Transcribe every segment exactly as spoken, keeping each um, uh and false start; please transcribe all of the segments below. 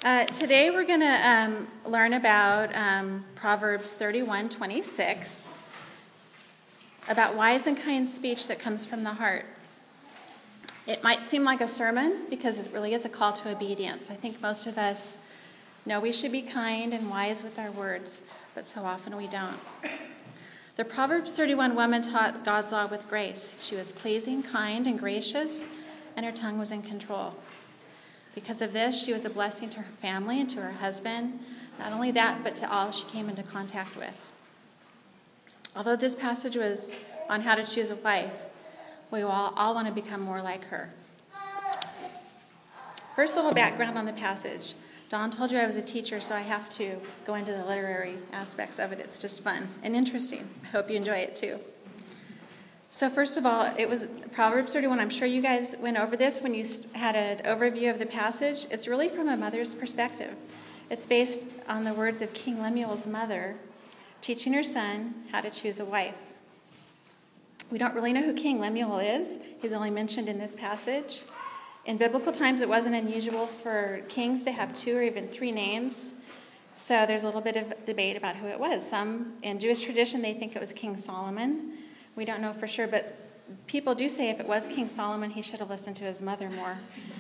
Uh, today we're going to um, learn about um, Proverbs thirty-one twenty-six, about wise and kind speech that comes from the heart. It might seem like a sermon because it really is a call to obedience. I think most of us know we should be kind and wise with our words, but so often we don't. The Proverbs thirty-one woman taught God's law with grace. She was pleasing, kind, and gracious, and her tongue was in control. Because of this, she was a blessing to her family and to her husband. Not only that, but to all she came into contact with. Although this passage was on how to choose a wife, we all, all want to become more like her. First, a little background on the passage. Dawn told you I was a teacher, so I have to go into the literary aspects of it. It's just fun and interesting. I hope you enjoy it too. So first of all, it was Proverbs thirty-one. I'm sure you guys went over this when you had an overview of the passage. It's really from a mother's perspective. It's based on the words of King Lemuel's mother, teaching her son how to choose a wife. We don't really know who King Lemuel is. He's only mentioned in this passage. In biblical times, it wasn't unusual for kings to have two or even three names. So there's a little bit of debate about who it was. Some, in Jewish tradition, they think it was King Solomon. We don't know for sure, but people do say if it was King Solomon, he should have listened to his mother more.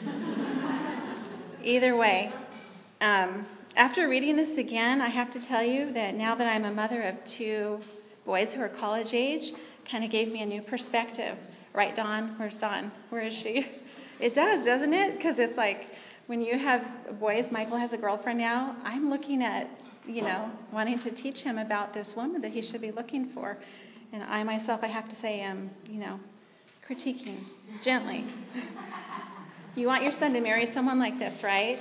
Either way, um, after reading this again, I have to tell you that now that I'm a mother of two boys who are college age, kind of gave me a new perspective. Right, Dawn? Where's Dawn? Where is she? It does, doesn't it? Because it's like when you have boys, Michael has a girlfriend now, I'm looking at, you know, wanting to teach him about this woman that he should be looking for. And I myself, I have to say, am, you know, critiquing gently. You want your son to marry someone like this, right?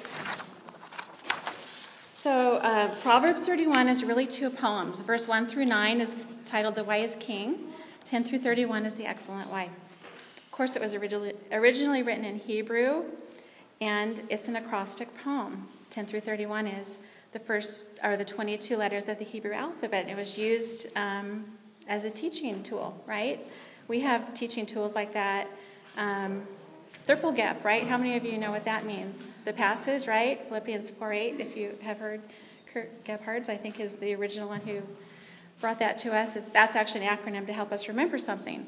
So uh, Proverbs thirty-one is really two poems. Verse one through nine is titled The Wise King. ten through thirty-one is The Excellent Wife. Of course, it was originally, originally written in Hebrew, and it's an acrostic poem. ten through thirty-one is the first, or the twenty-two letters of the Hebrew alphabet. It was used um, as a teaching tool, right? We have teaching tools like that. Um, Thirpelgep, right? How many of you know what that means? The passage, right? Philippians four eight, if you have heard Kurt Gebhard's, I think is the original one who brought that to us. That's actually an acronym to help us remember something.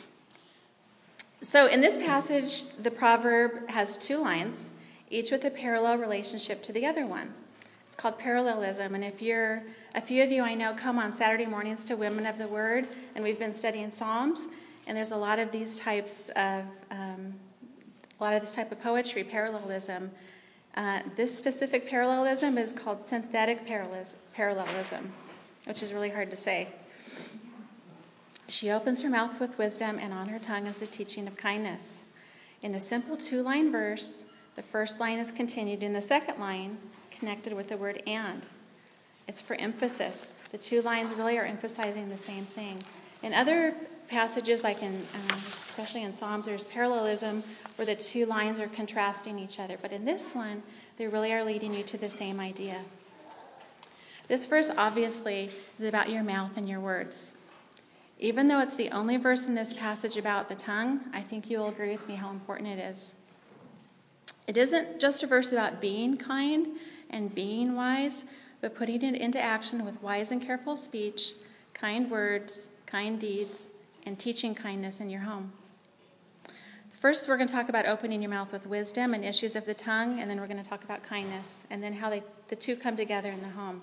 So in this passage, the proverb has two lines, each with a parallel relationship to the other one. It's called parallelism, and if you're, a few of you I know come on Saturday mornings to Women of the Word, and we've been studying Psalms, and there's a lot of these types of, um, a lot of this type of poetry, parallelism. Uh, this specific parallelism is called synthetic parallelism, which is really hard to say. She opens her mouth with wisdom, and on her tongue is the teaching of kindness. In a simple two-line verse, the first line is continued in the second line, connected with the word and. It's for emphasis. The two lines really are emphasizing the same thing. In other passages, like in, um, especially in Psalms, there's parallelism where the two lines are contrasting each other. But in this one, they really are leading you to the same idea. This verse obviously is about your mouth and your words. Even though it's the only verse in this passage about the tongue, I think you'll agree with me how important it is. It isn't just a verse about being kind and being wise, but putting it into action with wise and careful speech, kind words, kind deeds, and teaching kindness in your home. First, we're going to talk about opening your mouth with wisdom and issues of the tongue, and then we're going to talk about kindness, and then how they, the two come together in the home.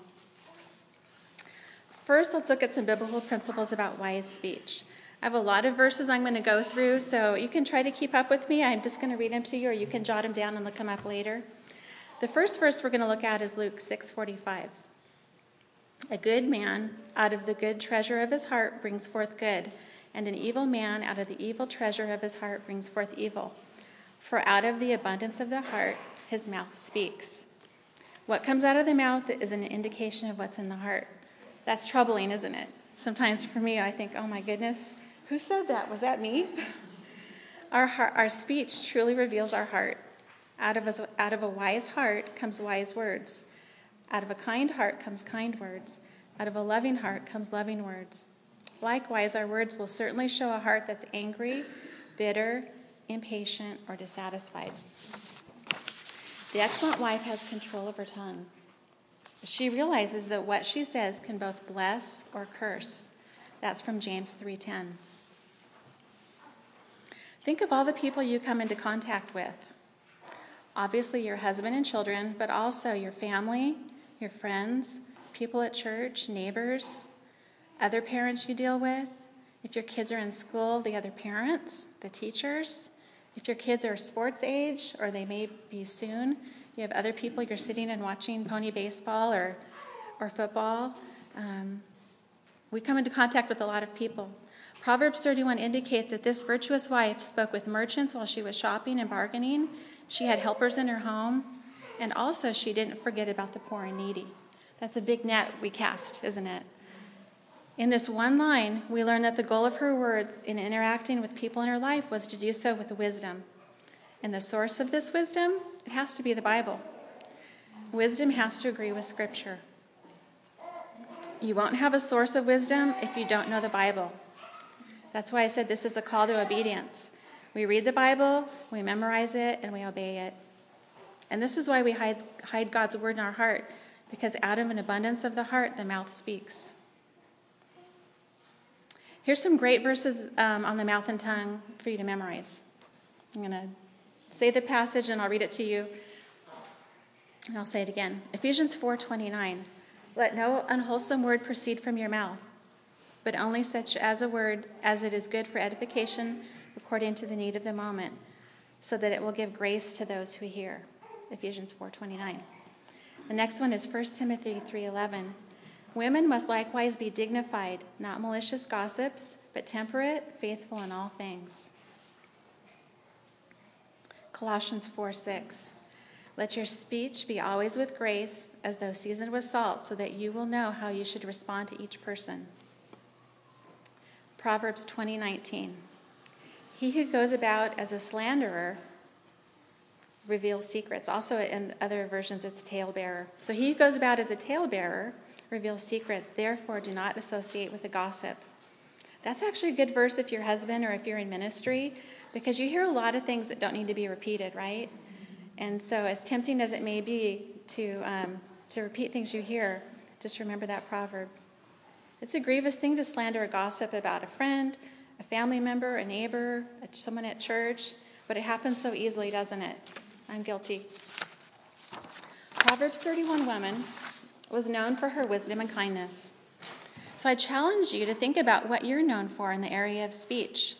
First, let's look at some biblical principles about wise speech. I have a lot of verses I'm going to go through, so you can try to keep up with me. I'm just going to read them to you, or you can jot them down and look them up later. The first verse we're going to look at is Luke six forty-five. A good man out of the good treasure of his heart brings forth good, and an evil man out of the evil treasure of his heart brings forth evil. For out of the abundance of the heart, his mouth speaks. What comes out of the mouth is an indication of what's in the heart. That's troubling, isn't it? Sometimes for me, I think, oh my goodness, who said that? Was that me? Our heart, our speech truly reveals our heart. Out of, a, out of a wise heart comes wise words. Out of a kind heart comes kind words. Out of a loving heart comes loving words. Likewise, our words will certainly show a heart that's angry, bitter, impatient, or dissatisfied. The excellent wife has control of her tongue. She realizes that what she says can both bless or curse. That's from James three ten. Think of all the people you come into contact with. Obviously your husband and children, but also your family, your friends, people at church, neighbors, other parents you deal with. If your kids are in school, the other parents, the teachers. If your kids are sports age, or they may be soon, you have other people you're sitting and watching pony baseball or, or football. Um, we come into contact with a lot of people. Proverbs thirty-one indicates that this virtuous wife spoke with merchants while she was shopping and bargaining. She had helpers in her home, and also she didn't forget about the poor and needy. That's a big net we cast, isn't it? In this one line, we learn that the goal of her words in interacting with people in her life was to do so with wisdom. And the source of this wisdom, it has to be the Bible. Wisdom has to agree with Scripture. You won't have a source of wisdom if you don't know the Bible. That's why I said this is a call to obedience. We read the Bible, we memorize it, and we obey it. And this is why we hide, hide God's word in our heart, because out of an abundance of the heart, the mouth speaks. Here's some great verses um, on the mouth and tongue for you to memorize. I'm going to say the passage, and I'll read it to you. And I'll say it again. Ephesians four twenty-nine. Let no unwholesome word proceed from your mouth, but only such as a word as it is good for edification according to the need of the moment, so that it will give grace to those who hear. Ephesians four twenty-nine. The next one is First Timothy three eleven. Women must likewise be dignified, not malicious gossips, but temperate, faithful in all things. Colossians four six. Let your speech be always with grace, as though seasoned with salt, so that you will know how you should respond to each person. Proverbs twenty nineteen. He who goes about as a slanderer reveals secrets. Also in other versions it's talebearer. So he who goes about as a talebearer reveals secrets. Therefore do not associate with a gossip. That's actually a good verse if you're husband or if you're in ministry, because you hear a lot of things that don't need to be repeated, right? And so as tempting as it may be to um, to repeat things you hear, just remember that proverb. It's a grievous thing to slander or gossip about a friend, a family member, a neighbor, someone at church, but it happens so easily, doesn't it? I'm guilty. Proverbs thirty-one woman was known for her wisdom and kindness. So I challenge you to think about what you're known for in the area of speech.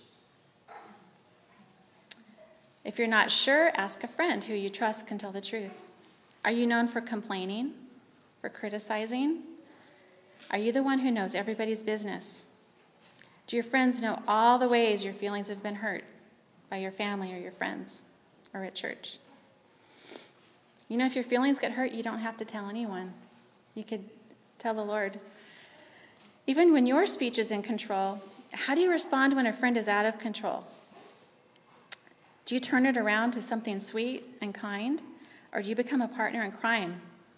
If you're not sure, ask a friend who you trust can tell the truth. Are you known for complaining, for criticizing? Are you the one who knows everybody's business? Do your friends know all the ways your feelings have been hurt by your family or your friends or at church? You know, if your feelings get hurt, you don't have to tell anyone. You could tell the Lord. Even when your speech is in control, how do you respond when a friend is out of control? Do you turn it around to something sweet and kind, or do you become a partner in crime?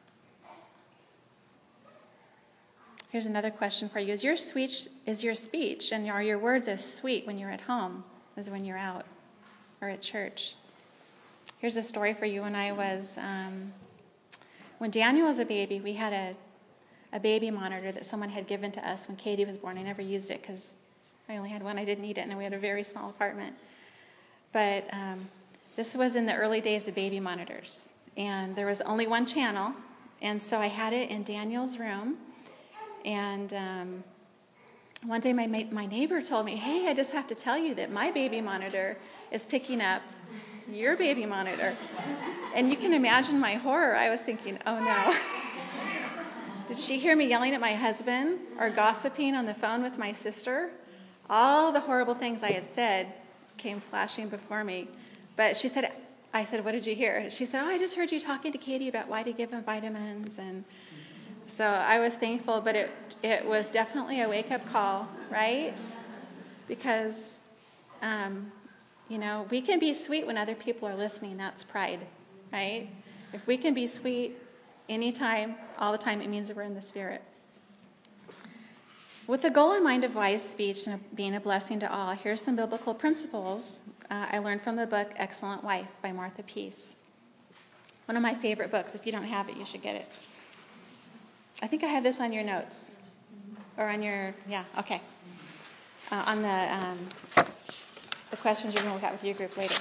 Here's another question for you. Is your speech, is your speech and are your words as sweet when you're at home as when you're out or at church? Here's a story for you. When I was, um, when Daniel was a baby, we had a, a baby monitor that someone had given to us when Katie was born. I never used it because I only had one. I didn't need it, and we had a very small apartment. But um, this was in the early days of baby monitors, and there was only one channel, and so I had it in Daniel's room. And um, one day my my neighbor told me, hey, I just have to tell you that my baby monitor is picking up your baby monitor. And you can imagine my horror. I was thinking, oh no. Did she hear me yelling at my husband or gossiping on the phone with my sister? All the horrible things I had said came flashing before me. But she said, I said, what did you hear? She said, oh, I just heard you talking to Katie about why to give him vitamins. And so I was thankful, but it it was definitely a wake-up call, right? Because, um, you know, we can be sweet when other people are listening. That's pride, right? If we can be sweet anytime, all the time, it means that we're in the Spirit. With the goal in mind of wise speech and being a blessing to all, here's some biblical principles uh, I learned from the book Excellent Wife by Martha Peace. One of my favorite books. If you don't have it, you should get it. I think I have this on your notes. Or on your, yeah, okay. Uh, on the um, the questions you're going to look at with your group later.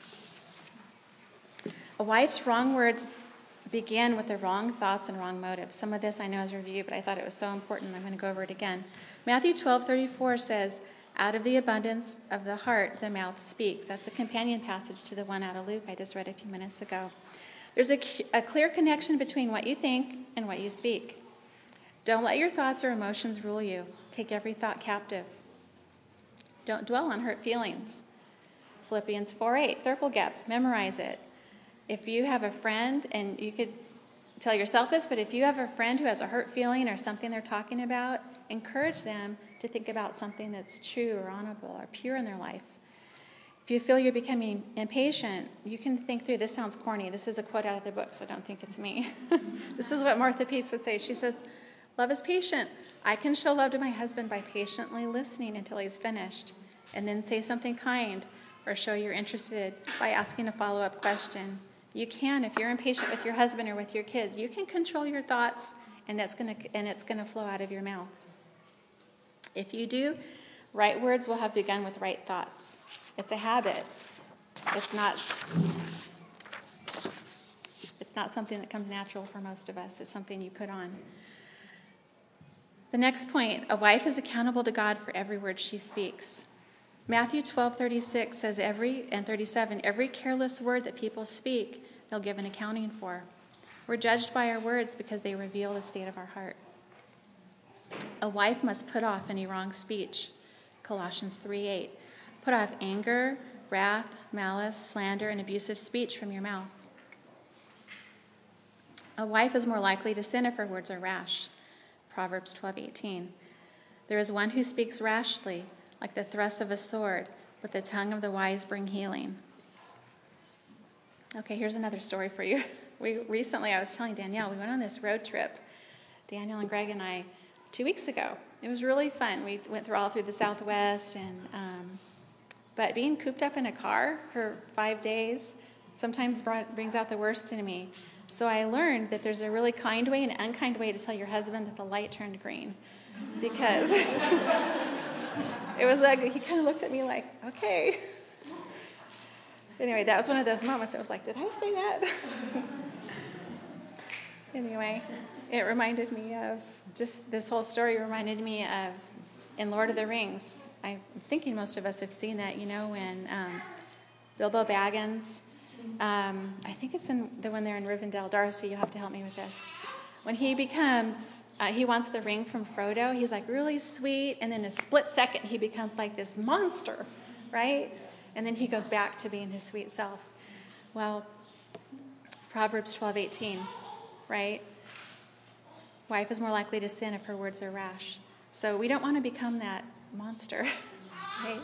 A wife's wrong words begin with the wrong thoughts and wrong motives. Some of this I know is review, but I thought it was so important. I'm going to go over it again. Matthew twelve thirty-four says, out of the abundance of the heart, the mouth speaks. That's a companion passage to the one out of Luke I just read a few minutes ago. There's a, a clear connection between what you think and what you speak. Don't let your thoughts or emotions rule you. Take every thought captive. Don't dwell on hurt feelings. Philippians four eight, Thurpelgep, memorize it. If you have a friend, and you could tell yourself this, but if you have a friend who has a hurt feeling or something they're talking about, encourage them to think about something that's true or honorable or pure in their life. If you feel you're becoming impatient, you can think through, this sounds corny. This is a quote out of the book, so don't think it's me. This is what Martha Peace would say. She says, love is patient. I can show love to my husband by patiently listening until he's finished, and then say something kind or show you're interested by asking a follow-up question. You can, if you're impatient with your husband or with your kids, you can control your thoughts, and it's going to and it's going to flow out of your mouth. If you do, right words will have begun with right thoughts. It's a habit. It's not it's not something that comes natural for most of us. It's something you put on. The next point, a wife is accountable to God for every word she speaks. Matthew twelve thirty-six says every and thirty-seven, every careless word that people speak, they'll give an accounting for. We're judged by our words because they reveal the state of our heart. A wife must put off any wrong speech. Colossians three eight. Put off anger, wrath, malice, slander, and abusive speech from your mouth. A wife is more likely to sin if her words are rash. Proverbs twelve eighteen. There is one who speaks rashly, like the thrust of a sword, but the tongue of the wise bring healing. Okay, here's another story for you. We recently, I was telling Danielle, we went on this road trip, Daniel and Greg and I, two weeks ago. It was really fun. We went through all through the Southwest, and um, but being cooped up in a car for five days sometimes brought, brings out the worst in me. So I learned that there's a really kind way and an unkind way to tell your husband that the light turned green, because it was like he kind of looked at me like, okay. Anyway, that was one of those moments. I was like, did I say that? Anyway, it reminded me of, just this whole story reminded me of in Lord of the Rings. I'm thinking most of us have seen that, you know, when um, Bilbo Baggins, um, I think it's in the one there in Rivendell. Darcy, you'll have to help me with this. When he becomes, uh, he wants the ring from Frodo, he's like really sweet, and then in a split second he becomes like this monster, right? And then he goes back to being his sweet self. Well, Proverbs twelve eighteen, right? Wife is more likely to sin if her words are rash. So we don't want to become that monster, right?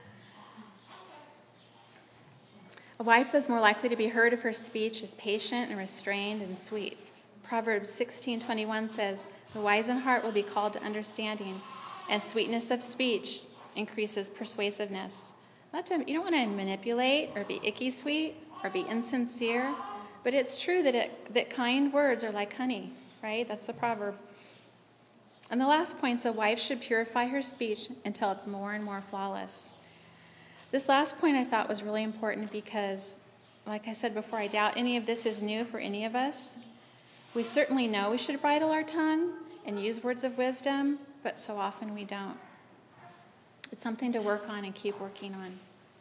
A wife is more likely to be heard if her speech is patient and restrained and sweet. Proverbs sixteen twenty-one says, the wise in heart will be called to understanding, and sweetness of speech increases persuasiveness. Not to, you don't want to manipulate or be icky sweet or be insincere, but it's true that it, that kind words are like honey, right? That's the proverb. And the last point is a wife should purify her speech until it's more and more flawless. This last point I thought was really important because, like I said before, I doubt any of this is new for any of us. We certainly know we should bridle our tongue and use words of wisdom, but so often we don't. It's something to work on and keep working on.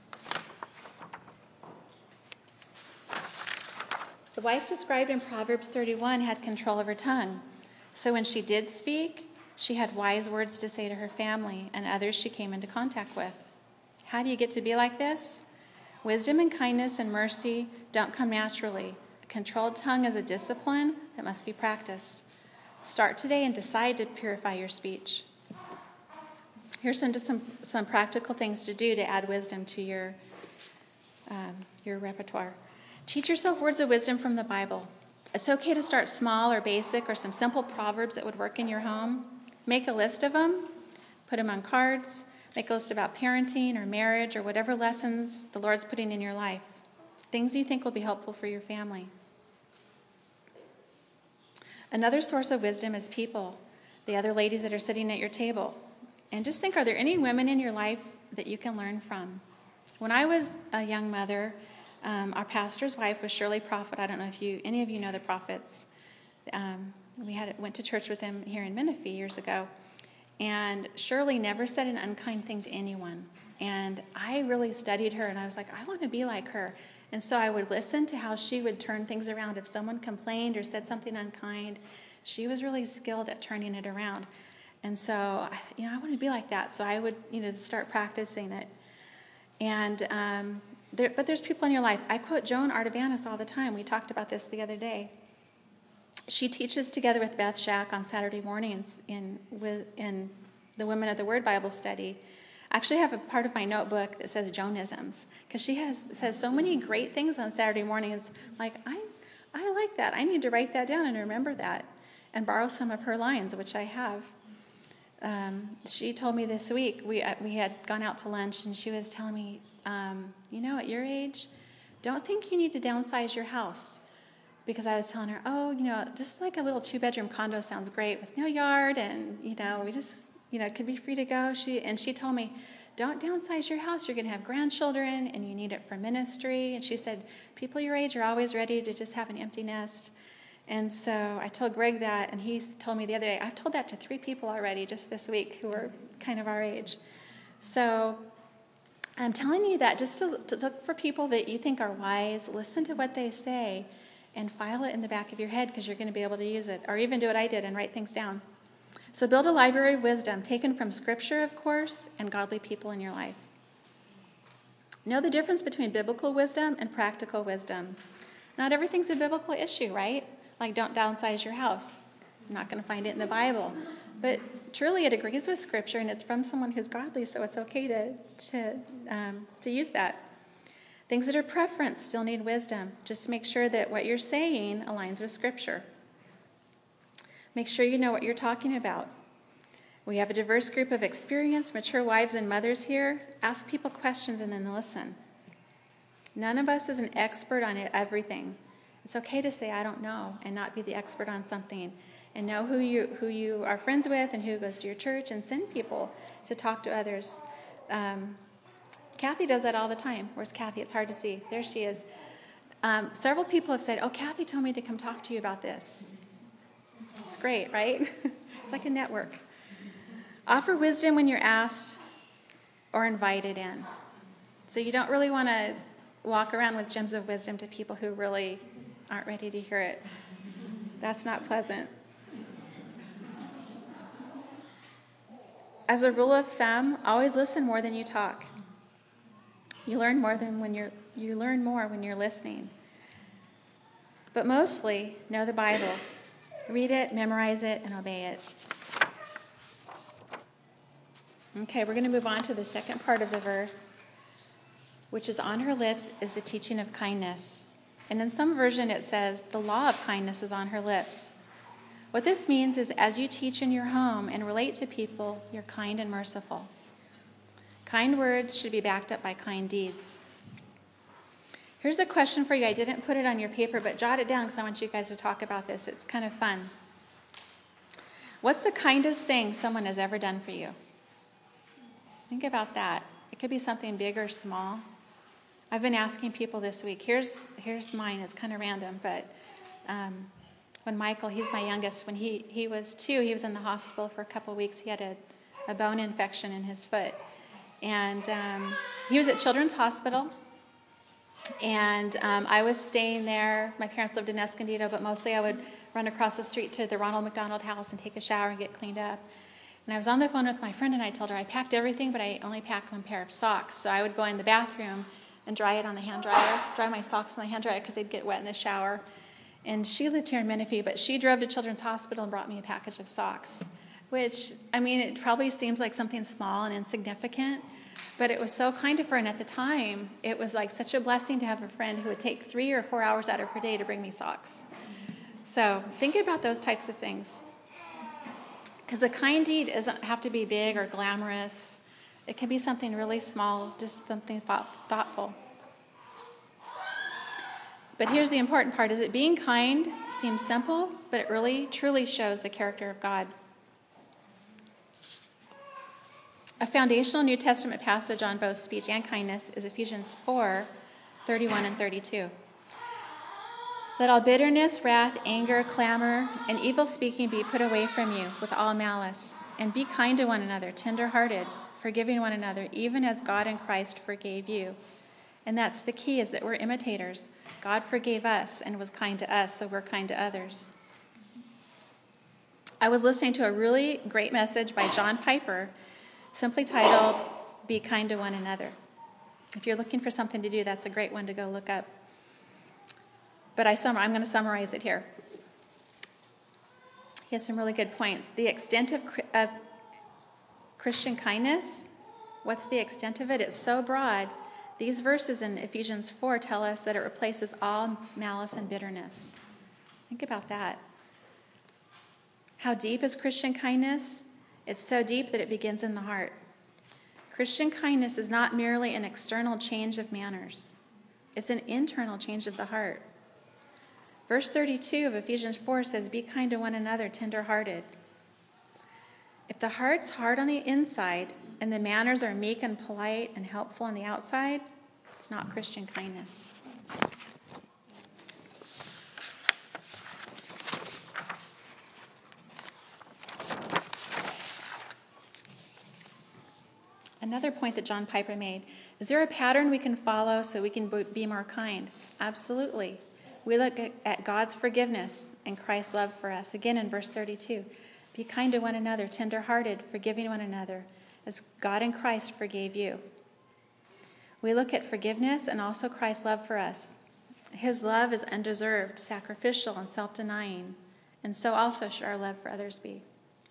The wife described in Proverbs thirty-one had control of her tongue. So when she did speak, she had wise words to say to her family and others she came into contact with. How do you get to be like this? Wisdom and kindness and mercy don't come naturally. A controlled tongue is a discipline that must be practiced. Start today and decide to purify your speech. Here's some just some, some practical things to do to add wisdom to your um, your repertoire. Teach yourself words of wisdom from the Bible. It's okay to start small or basic or some simple proverbs that would work in your home. Make a list of them. Put them on cards. Make a list about parenting or marriage or whatever lessons the Lord's putting in your life. Things you think will be helpful for your family. Another source of wisdom is people, the other ladies that are sitting at your table. And just think, are there any women in your life that you can learn from? When I was a young mother, um, our pastor's wife was Shirley Prophet. I don't know if you any of you know the Prophets. Um, we had went to church with them here in Menifee years ago. And Shirley never said an unkind thing to anyone. And I really studied her, and I was like, I want to be like her. And so I would listen to how she would turn things around. If someone complained or said something unkind, she was really skilled at turning it around. And so, you know, I want to be like that. So I would, you know, start practicing it. And um, there, but there's people in your life. I quote Joan Artabanis all the time. We talked about this the other day. She teaches together with Beth Shack on Saturday mornings in with in the Women of the Word Bible study. I actually have a part of my notebook that says Joanisms, because she has says so many great things on Saturday mornings. Like, I I like that. I need to write that down and remember that and borrow some of her lines, which I have. Um, she told me this week, we uh, we had gone out to lunch, and she was telling me, um, you know, at your age, don't think you need to downsize your house. Because I was telling her, oh, you know, just like a little two-bedroom condo sounds great with no yard, and, you know, we just, you know, it could be free to go. She And she told me, don't downsize your house. You're going to have grandchildren, and you need it for ministry. And she said, people your age are always ready to just have an empty nest. And so I told Greg that, and he told me the other day, I've told that to three people already just this week who are kind of our age. So I'm telling you that just to, to look for people that you think are wise, listen to what they say, and file it in the back of your head, because you're going to be able to use it, or even do what I did and write things down. So build a library of wisdom, taken from Scripture, of course, and godly people in your life. Know the difference between biblical wisdom and practical wisdom. Not everything's a biblical issue, right? Like, don't downsize your house. You're not going to find it in the Bible. But truly it agrees with Scripture, and it's from someone who's godly, so it's okay to, to, um, to use that. Things that are preference still need wisdom. Just make sure that what you're saying aligns with Scripture. Make sure you know what you're talking about. We have a diverse group of experienced, mature wives and mothers here. Ask people questions and then listen. None of us is an expert on everything. It's okay to say, I don't know, and not be the expert on something. And know who you who you are friends with and who goes to your church, and send people to talk to others. Um, Kathy does that all the time. Where's Kathy? It's hard to see. There she is. Um, several people have said, oh, Kathy told me to come talk to you about this. It's great, right? It's like a network. Offer wisdom when you're asked or invited in. So you don't really want to walk around with gems of wisdom to people who really aren't ready to hear it. That's not pleasant. As a rule of thumb, always listen more than you talk. You learn more than when you're you learn more when you're listening. But mostly, know the Bible. Read it, memorize it, and obey it. Okay, we're going to move on to the second part of the verse, which is, on her lips is the teaching of kindness. And in some version it says, the law of kindness is on her lips. What this means is, as you teach in your home and relate to people, you're kind and merciful. Kind words should be backed up by kind deeds. Here's a question for you. I didn't put it on your paper, but jot it down because I want you guys to talk about this. It's kind of fun. What's the kindest thing someone has ever done for you? Think about that. It could be something big or small. I've been asking people this week. Here's here's mine. It's kind of random, but um, when Michael, he's my youngest, when he, he was two, he was in the hospital for a couple of weeks. He had a, a bone infection in his foot. And um, he was at Children's Hospital, and um, I was staying there. My parents lived in Escondido, but mostly I would run across the street to the Ronald McDonald House and take a shower and get cleaned up. And I was on the phone with my friend, and I told her I packed everything, but I only packed one pair of socks. So I would go in the bathroom and dry it on the hand dryer, dry my socks on the hand dryer because they'd get wet in the shower. And she lived here in Menifee, but she drove to Children's Hospital and brought me a package of socks, which, I mean, it probably seems like something small and insignificant, but it was so kind of her. And at the time, it was like such a blessing to have a friend who would take three or four hours out of her day to bring me socks. So think about those types of things. Because a kind deed doesn't have to be big or glamorous. It can be something really small, just something thought, thoughtful. But here's the important part, is that being kind seems simple, but it really truly shows the character of God. A foundational New Testament passage on both speech and kindness is Ephesians four, thirty-one and thirty-two. Let all bitterness, wrath, anger, clamor, and evil speaking be put away from you with all malice, and be kind to one another, tender-hearted, forgiving one another, even as God in Christ forgave you. And that's the key, is that we're imitators. God forgave us and was kind to us, so we're kind to others. I was listening to a really great message by John Piper, simply titled, Be Kind to One Another. If you're looking for something to do, that's a great one to go look up. But I sum- I'm going to summarize it here. He has some really good points. The extent of, of Christian kindness, what's the extent of it? It's so broad. These verses in Ephesians four tell us that it replaces all malice and bitterness. Think about that. How deep is Christian kindness? It's so deep that it begins in the heart. Christian kindness is not merely an external change of manners. It's an internal change of the heart. Verse thirty-two of Ephesians four says, be kind to one another, tender-hearted. If the heart's hard on the inside and the manners are meek and polite and helpful on the outside, it's not Christian kindness. Another point that John Piper made, is there a pattern we can follow so we can be more kind? Absolutely. We look at God's forgiveness and Christ's love for us. Again in verse thirty-two, be kind to one another, tender-hearted, forgiving one another, as God in Christ forgave you. We look at forgiveness and also Christ's love for us. His love is undeserved, sacrificial, and self-denying, and so also should our love for others be.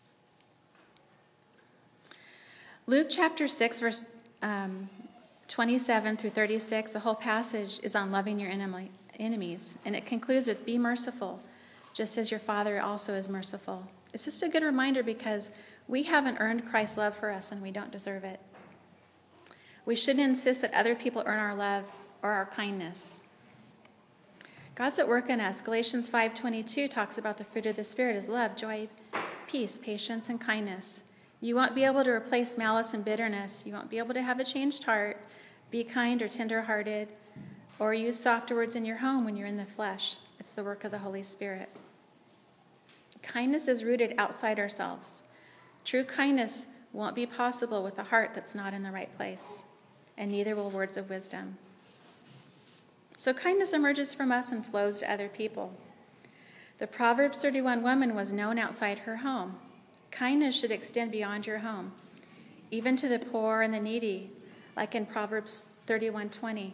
Luke chapter six, verse um, twenty-seven through thirty-six, the whole passage is on loving your enemy, enemies, and it concludes with, be merciful, just as your Father also is merciful. It's just a good reminder because we haven't earned Christ's love for us and we don't deserve it. We shouldn't insist that other people earn our love or our kindness. God's at work in us. Galatians five twenty-two talks about the fruit of the Spirit is love, joy, peace, patience, and kindness. You won't be able to replace malice and bitterness. You won't be able to have a changed heart, be kind or tender-hearted, or use softer words in your home when you're in the flesh. It's the work of the Holy Spirit. Kindness is rooted outside ourselves. True kindness won't be possible with a heart that's not in the right place, and neither will words of wisdom. So kindness emerges from us and flows to other people. The Proverbs thirty-one woman was known outside her home. Kindness should extend beyond your home, even to the poor and the needy, like in Proverbs thirty-one twenty.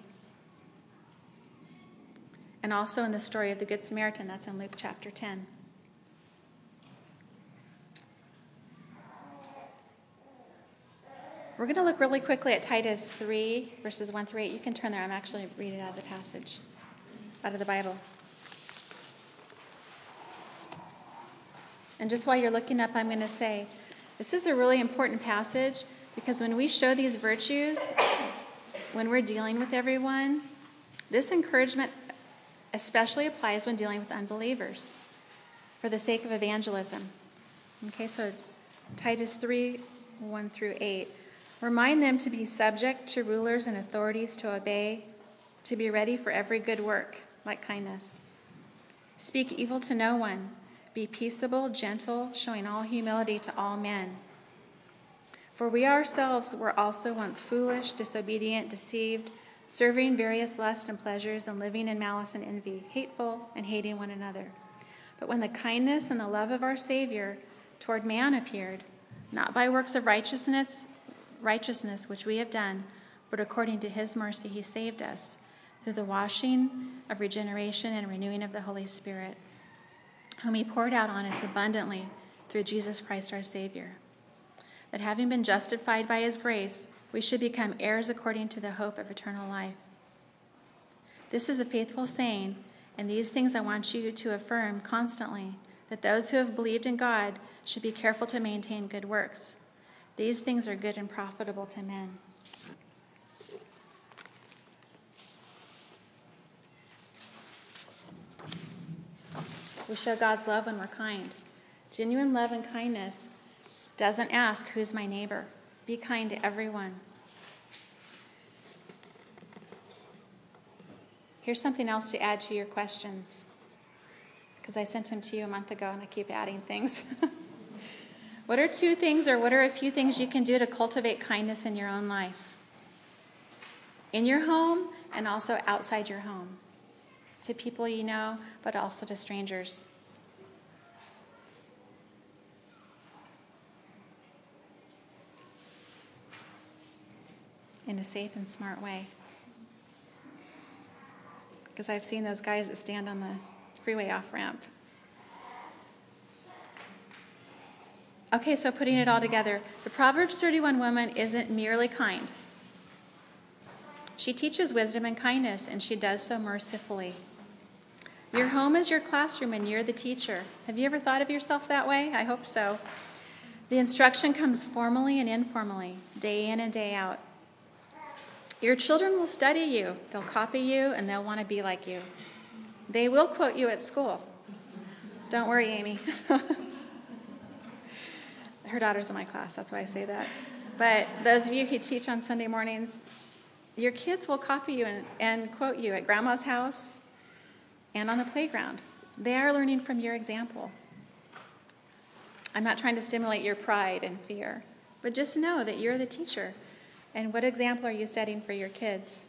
And also in the story of the Good Samaritan, that's in Luke chapter ten. We're going to look really quickly at Titus three, verses one through eight. You can turn there. I'm actually reading out of the passage, out of the Bible. And just while you're looking up, I'm going to say, this is a really important passage because when we show these virtues, when we're dealing with everyone, this encouragement especially applies when dealing with unbelievers for the sake of evangelism. Okay, so Titus three, one through eight. Remind them to be subject to rulers and authorities, to obey, to be ready for every good work, like kindness. Speak evil to no one. Be peaceable, gentle, showing all humility to all men. For we ourselves were also once foolish, disobedient, deceived, serving various lusts and pleasures, and living in malice and envy, hateful and hating one another. But when the kindness and the love of our Savior toward man appeared, not by works of righteousness, righteousness which we have done, but according to his mercy he saved us, through the washing of regeneration and renewing of the Holy Spirit, whom he poured out on us abundantly through Jesus Christ our Savior, that having been justified by his grace, we should become heirs according to the hope of eternal life. This is a faithful saying, and these things I want you to affirm constantly, that those who have believed in God should be careful to maintain good works. These things are good and profitable to men. We show God's love when we're kind. Genuine love and kindness doesn't ask, who's my neighbor? Be kind to everyone. Here's something else to add to your questions, because I sent them to you a month ago and I keep adding things. What are two things or what are a few things you can do to cultivate kindness in your own life? In your home and also outside your home. To people you know, but also to strangers. In a safe and smart way. Because I've seen those guys that stand on the freeway off-ramp. Okay, so putting it all together, the Proverbs thirty-one woman isn't merely kind. She teaches wisdom and kindness, and she does so mercifully. Your home is your classroom, and you're the teacher. Have you ever thought of yourself that way? I hope so. The instruction comes formally and informally, day in and day out. Your children will study you. They'll copy you, and they'll want to be like you. They will quote you at school. Don't worry, Amy. Her daughter's in my class, that's why I say that. But those of you who teach on Sunday mornings, your kids will copy you and, and quote you at grandma's house and on the playground. They are learning from your example. I'm not trying to stimulate your pride and fear, but just know that you're the teacher. And what example are you setting for your kids?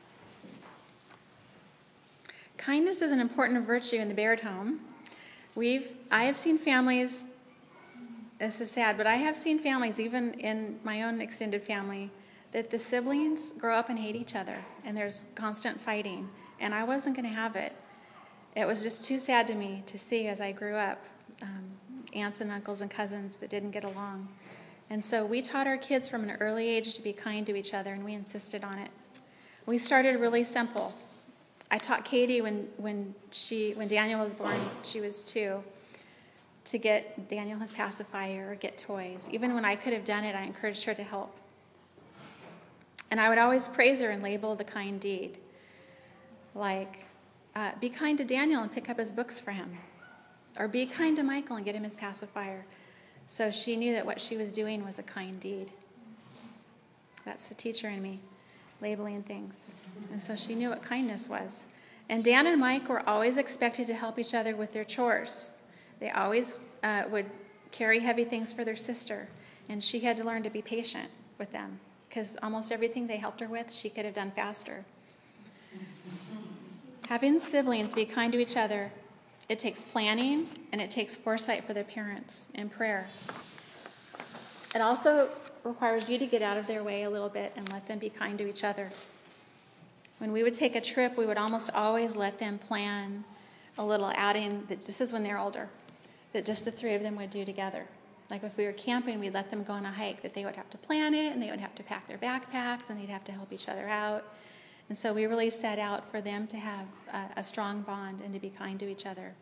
Kindness is an important virtue in the Baird home. We've, I have seen families, this is sad, but I have seen families, even in my own extended family, that the siblings grow up and hate each other, and there's constant fighting. And I wasn't going to have it. It was just too sad to me to see as I grew up, um, aunts and uncles and cousins that didn't get along. And so we taught our kids from an early age to be kind to each other, and we insisted on it. We started really simple. I taught Katie when, when, she, when Daniel was born, she was two, to get Daniel his pacifier or get toys. Even when I could have done it, I encouraged her to help. And I would always praise her and label the kind deed. Like, uh, be kind to Daniel and pick up his books for him. Or be kind to Michael and get him his pacifier. So she knew that what she was doing was a kind deed. That's the teacher in me, labeling things. And so she knew what kindness was. And Dan and Mike were always expected to help each other with their chores. They always uh, would carry heavy things for their sister. And she had to learn to be patient with them, because almost everything they helped her with, she could have done faster. Having siblings be kind to each other, it takes planning and it takes foresight for their parents and prayer. It also requires you to get out of their way a little bit and let them be kind to each other. When we would take a trip, we would almost always let them plan a little outing, that this is when they're older, that just the three of them would do together. Like if we were camping, we'd let them go on a hike, that they would have to plan it, and they would have to pack their backpacks, and they'd have to help each other out. And so we really set out for them to have a, a strong bond and to be kind to each other.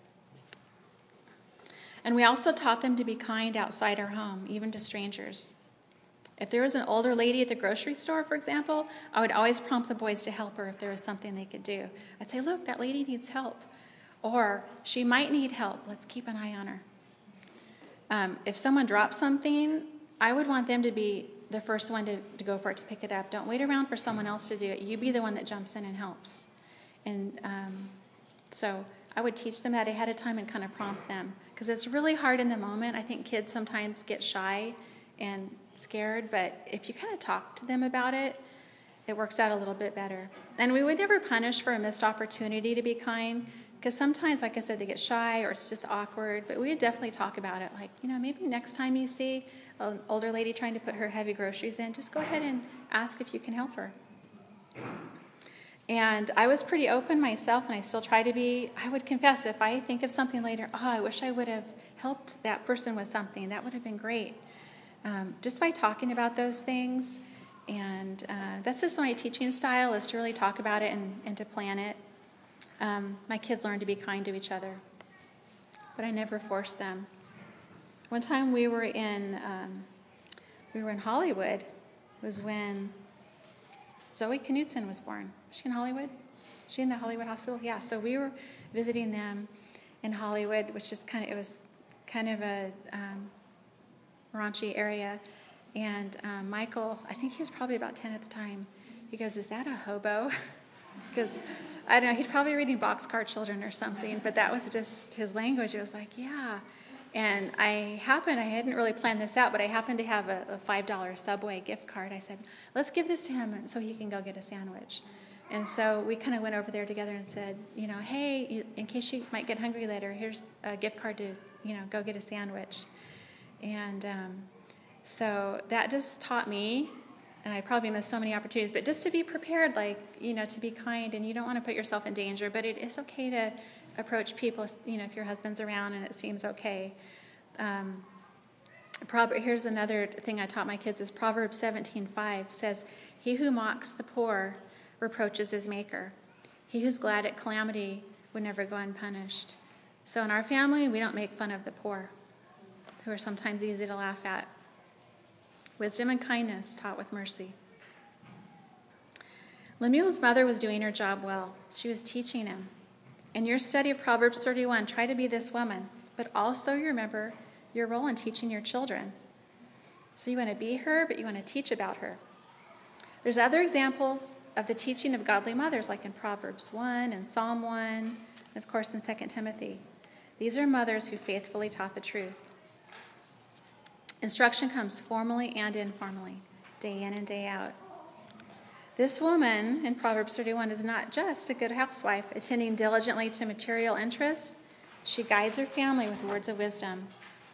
And we also taught them to be kind outside our home, even to strangers. If there was an older lady at the grocery store, for example, I would always prompt the boys to help her if there was something they could do. I'd say, look, that lady needs help. Or she might need help. Let's keep an eye on her. Um, if someone drops something, I would want them to be the first one to, to go for it, to pick it up. Don't wait around for someone else to do it. You be the one that jumps in and helps. And um, so I would teach them that ahead of time and kind of prompt them. Because it's really hard in the moment. I think kids sometimes get shy and scared, but if you kind of talk to them about it, it works out a little bit better. And we would never punish for a missed opportunity to be kind, because sometimes, like I said, they get shy or it's just awkward, but we would definitely talk about it. Like, you know, maybe next time you see an older lady trying to put her heavy groceries in, just go ahead and ask if you can help her. And I was pretty open myself, and I still try to be. I would confess, if I think of something later, oh, I wish I would have helped that person with something. That would have been great. Um, just by talking about those things. And uh, that's just my teaching style, is to really talk about it and, and to plan it. Um, my kids learn to be kind to each other, but I never forced them. One time we were in um, we were in Hollywood. It was when Zoe Knudsen was born. Was she in Hollywood? Was she in the Hollywood Hospital? Yeah. So we were visiting them, in Hollywood, which is kind of, it was kind of a um, raunchy area. And um, Michael, I think he was probably about ten at the time. He goes, "Is that a hobo?" Because, I don't know, he'd probably reading Boxcar Children or something, but that was just his language. It was like, yeah. And I happened, I hadn't really planned this out, but I happened to have a, a five dollar Subway gift card. I said, let's give this to him so he can go get a sandwich. And so we kind of went over there together and said, you know, hey, you, in case you might get hungry later, here's a gift card to, you know, go get a sandwich. And um, so that just taught me, and I probably missed so many opportunities, but just to be prepared, like, you know, to be kind, and you don't want to put yourself in danger, but it is okay to approach people, you know, if your husband's around and it seems okay. Um, Proverb, here's another thing I taught my kids is Proverbs seventeen five says, "He who mocks the poor reproaches his maker. He who's glad at calamity would never go unpunished." So in our family, we don't make fun of the poor, who are sometimes easy to laugh at. Wisdom and kindness taught with mercy. Lemuel's mother was doing her job well. She was teaching him. In your study of Proverbs thirty-one, try to be this woman, but also remember your role in teaching your children. So you want to be her, but you want to teach about her. There's other examples of the teaching of godly mothers, like in Proverbs one and Psalm one, and of course in Second Timothy. These are mothers who faithfully taught the truth. Instruction comes formally and informally, day in and day out. This woman in Proverbs thirty-one is not just a good housewife, attending diligently to material interests. She guides her family with words of wisdom.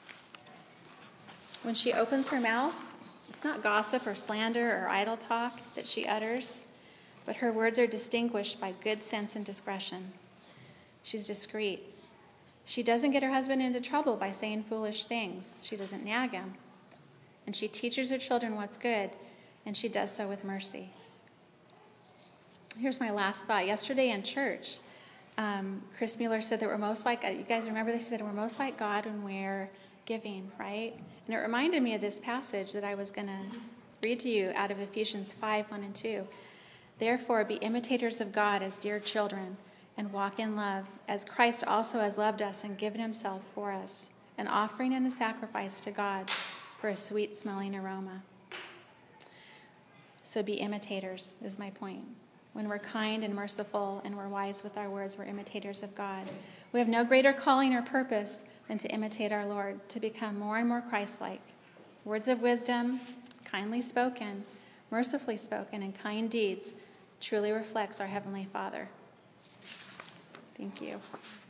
When she opens her mouth, it's not gossip or slander or idle talk that she utters, but her words are distinguished by good sense and discretion. She's discreet. She doesn't get her husband into trouble by saying foolish things. She doesn't nag him. And she teaches her children what's good, and she does so with mercy. Here's my last thought. Yesterday in church, um, Chris Mueller said that we're most like, you guys remember this? He said we're most like God when we're giving, right? And it reminded me of this passage that I was going to read to you out of Ephesians five, one and two. Therefore, be imitators of God as dear children, and walk in love, as Christ also has loved us and given himself for us, an offering and a sacrifice to God for a sweet-smelling aroma. So be imitators, is my point. When we're kind and merciful and we're wise with our words, we're imitators of God. We have no greater calling or purpose than to imitate our Lord, to become more and more Christ-like. Words of wisdom, kindly spoken, mercifully spoken, and kind deeds truly reflects our Heavenly Father. Thank you.